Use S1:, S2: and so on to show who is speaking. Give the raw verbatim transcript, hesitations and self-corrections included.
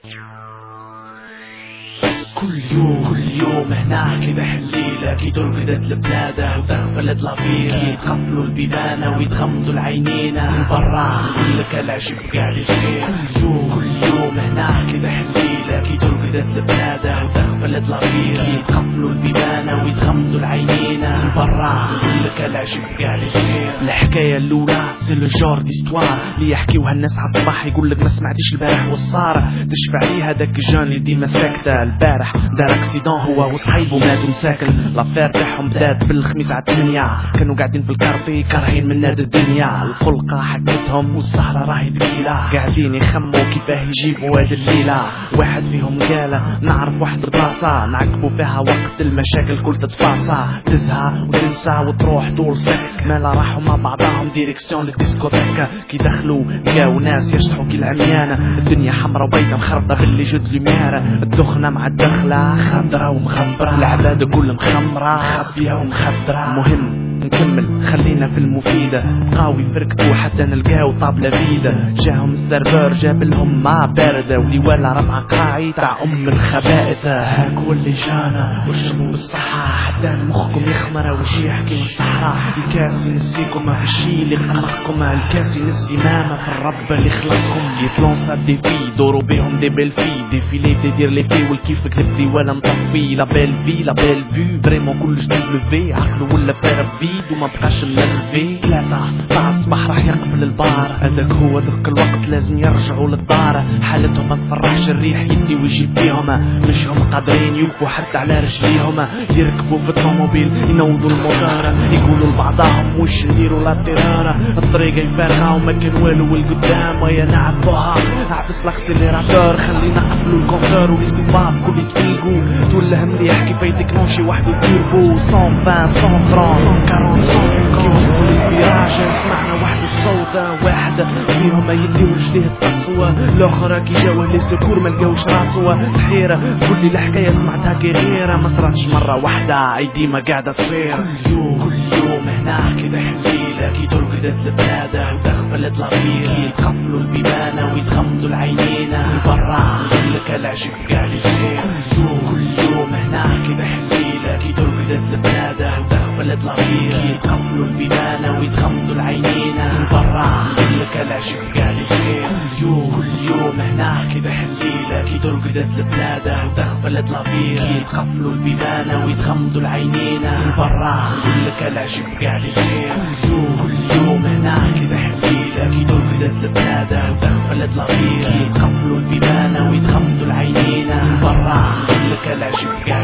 S1: كل يوم كل يوم هناك كده حليلة كي ترقدت البلادة وتغفلت لافيرة يتغفلوا البيبانة ويتغمضوا العينين من برا يقولك العجب قاعد يصير. كل يوم كل يوم هناك كده حليلة كي ترقدت البلادة وتغفلت لافيرة يتغفلوا البيبانة ويتغمضوا العينين من برا يقولك العجب قاعد يصير. الحكاية الأولى سي لو جور ديستوار اللي يحكيوها الناس على الصباح يقولك ما سمعتيش البارح والصار تشفع ليه هداك الجان اللي ديما ساكتة البارح دار اكسيدون هو وصحيبو ماتو مساكن. لافير تاعهم بدات بالخميس على ثمانية كانوا قاعدين في الكارتي كارهين من ناد الدنيا. الخلقة حكتهم والسهرة راهي تقيلة قاعدين يخموا كيفاه يجيبوا هاد الليلة. واحد فيهم قال نعرف واحد البلاصة نعقبوا فيها وقت المشاكل كل تتفاصى تزهى وتنسى وتروح طول سك مالا راحوا مع بعضهم ديريكسيون للديسكوتيكا كي دخلوا لقاو ناس يشطحوا كي العميانة. الدنيا حمرا وبيضة مخربطة باللي جد لوميرا الدخنة مع الدخلة خضرة ومغبرة العبادة كل مخمرة خبية ومخدرة. مهم نكمل خلينا في المفيدة قاوي فركتو حتى نلقاو طابلة فيدة. جاهم السيرفر جاب لهم ما باردة ولي ولا ربع قاعي تاع ام الخبائث. هاك واللي جانا واشربوا بالصحة حتى مخكم يخمر وشي يحكي من الصحراء. الكاسي نسيكم ما في شي اللي خلقكم الكاسي نسي ماما في الرب اللي خلقكم. يتلونسا دي في دورو بيهم دي بيل في دي فيلي بدي دير لي في والكيف كلبتي ولا مطفي لا بيل في لا بيل في فريمون كل جديد لفي عقلو ولا بيرفي وما بقاش ملفي. ثلاثة تاع الصباح راح يقفل البار هذاك هو ذاك الوقت لازم يرجعوا للدار. حالتهم ما تفرحش الريح يدي ويجيب فيهم مش هم قادرين يوقفوا حتى على رجليهم. يركبوا في الطوموبيل ينوضوا الموتور يقولوا لبعضهم وش نديروا لا تيران. الطريق يفارقها وما كان والو والقدام ويا نعبوها عفس الاكسليراتور خلينا نقفلوا الكونتور وليسباب كل يتفيقوا تولى مليح كيف يتكنوشي وحده تيربو مية وعشرين مية وثلاثين كي وصلوا للفراج سمعنا واحد الصوت واحد فيهم يدي وجديه التصوى الاخر كي جاوه لي سكور ما لقاوش راسو الحيره كل الحكايه سمعتها كي غيره ما صراتش مره واحده اي ديما قاعده تصير. كل يوم كل يوم هنا كده حليله كي ترقدت البلادة وتغفلت لافير يتغفلوا البيبانه ويتغمضوا العينين من برا يقولك العجب قاعد يصير. كل يوم كل يوم هنا كده حليله كي ترقدت البلادة وتغفلت لافير يتغفلوا البيبانه ويتغمضوا العينين من برا يقولك العجب قاعد يصير. كل يوم كل يوم هنا كده حليله كي ترقدت البلادة وتغفلت لافير يتغفلوا البيبانه ويتغمضوا العينين من برا يقولك العجب قاعد يصير. كل يوم كل يوم هنا كده حليله كي ترقدت البلادة وتغفلت لافير يتغفلوا البيبانه ويتغمضوا العينين من برا يقولك العجب قاعد